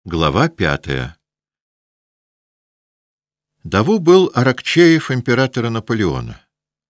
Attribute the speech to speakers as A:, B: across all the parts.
A: Глава 5. Даву был Аракчеев императора Наполеона.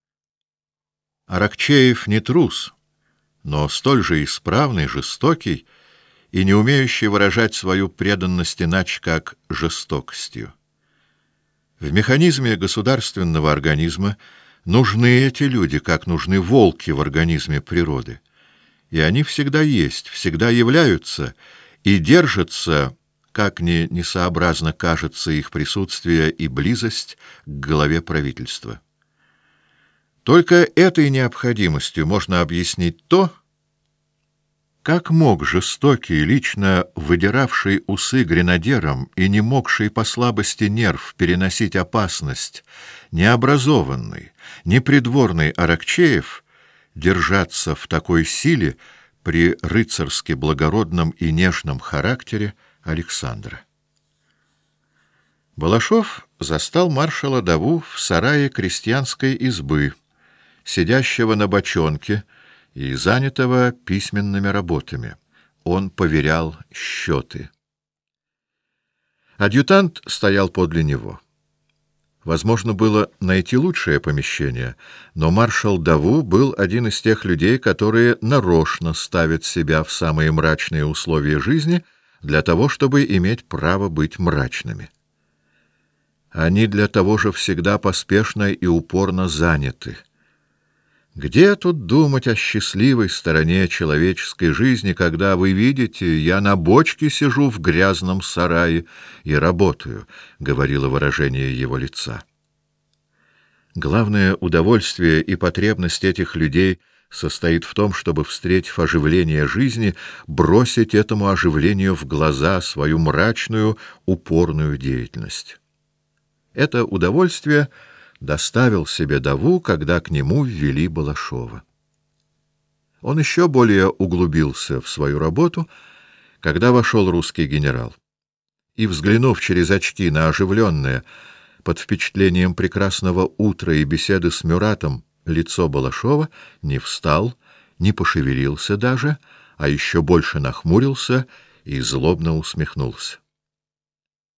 A: Аракчеев не трус, но столь же исправный, жестокий и не умеющий выражать свою преданность иначе, как жестокостью. В механизме государственного организма нужны эти люди, как нужны волки в организме природы. И они всегда есть, всегда являются и держатся, как ни несообразно кажется их присутствие и близость к главе правительства. Только этой необходимостью можно объяснить то, как мог жестокий, лично выдиравший усы гренадером и не могший по слабости нерв переносить опасность, необразованный, непридворный Аракчеев держаться в такой силе при рыцарски благородном и нежном характере Александра. Балашов застал маршала Даву в сарае крестьянской избы, сидящего на бочонке и занятого письменными работами. Он поверял счеты. Адъютант стоял подле него. Возможно было найти лучшее помещение, но маршал Даву был один из тех людей, которые нарочно ставят себя в самые мрачные условия жизни для того, чтобы иметь право быть мрачными. Они для того же всегда поспешно и упорно заняты. Где тут думать о счастливой стороне человеческой жизни, когда вы видите, я на бочке сижу в грязном сарае и работаю, — говорило выражение его лица. Главное удовольствие и потребность этих людей состоит в том, чтобы, встретив оживление жизни, бросить этому оживлению в глаза свою мрачную, упорную деятельность. Это удовольствие доставил себе Даву, когда к нему ввели Балашова. Он еще более углубился в свою работу, когда вошел русский генерал. И, взглянув через очки на оживленное, под впечатлением прекрасного утра и беседы с Мюратом, лицо Балашова, не встал, не пошевелился даже, а еще больше нахмурился и злобно усмехнулся.